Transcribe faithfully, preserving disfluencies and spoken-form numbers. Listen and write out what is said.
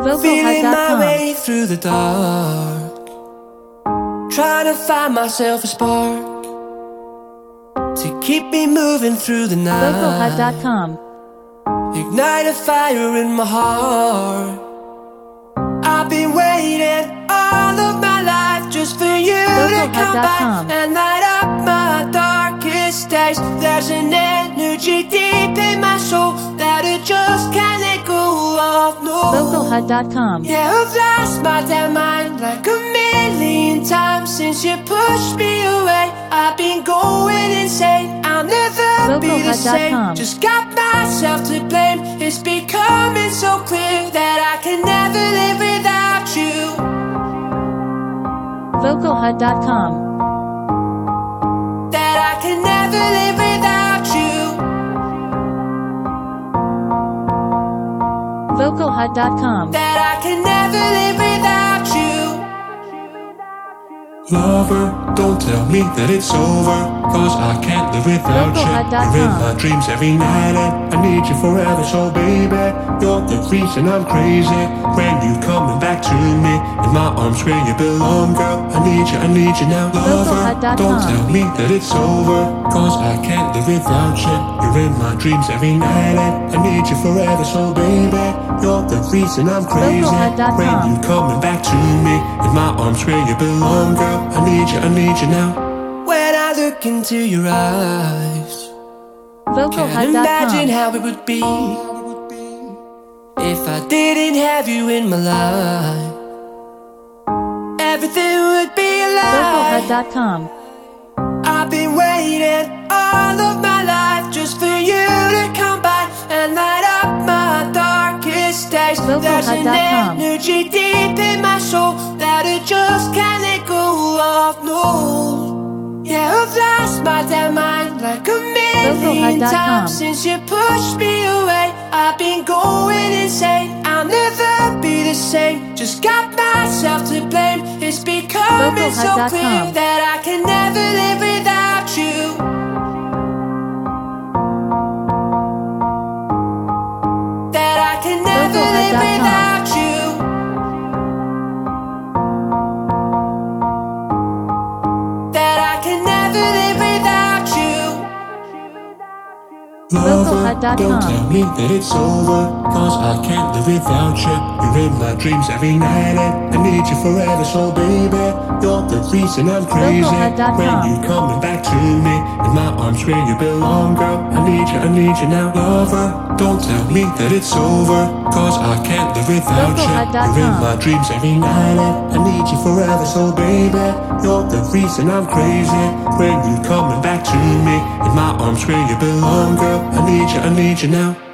Feeling my way through the dark, trying to find myself a spark to keep me moving through the night. Vocalhut dot com. Ignite a fire in my heart. I've been waiting all of my life just for you to come back and light up my darkest days. There's an energy deep in my soul that it just can't let go of. No. Vocalhut dot com. Yeah, I've lost my damn mind like a million times since you pushed me away. I've been going insane, I'll never be the same. Just got myself to blame. It's becoming so clear that I can never live without you. Vocalhut dot com. That I can never live without you. Vocalhut dot com. That I can never live without you. Lover, don't tell me that it's over, cause I can't live without you. You're in my dreams every night and I need you forever. So baby, you're the reason I'm crazy. When you coming back to me, in my arms where you belong, girl. I need you, I need you now. Lover, don't tell me that it's over, cause I can't live without you. You're in my dreams every night and I need you forever. So baby, you're the reason I'm crazy. When you coming back to me, in my arms where you belong, girl. I need you, I need you now. When I look into your eyes, Vocalhut can't dot com. imagine how it would be if I didn't have you in my life. Everything would be a lie. Vocalhut dot com. I've been waiting all of my life just for you to come by and light up my darkest days. There's an energy deep in my soul that it just can't let go of. No, yeah, I've lost my damn mind like a million times since you pushed me away. I've been going insane, I'll never be the same. Just got myself to blame. It's becoming so clear that I can never live without you. That I can never live without you. That I can never live without you. Lover, don't tell me that it's over, cause I can't live without you. You're in my dreams every night and I need you forever. So baby, you're the reason I'm crazy. When you coming back to me, in my arms where you belong, girl. I need you, I need you now. Lover, don't tell me that it's over, cause I can't live without you. You're in my dreams every night and I need you forever. So baby, you're the reason I'm crazy. When you coming back to me, in my arms where you belong, girl. I need you, I need you now.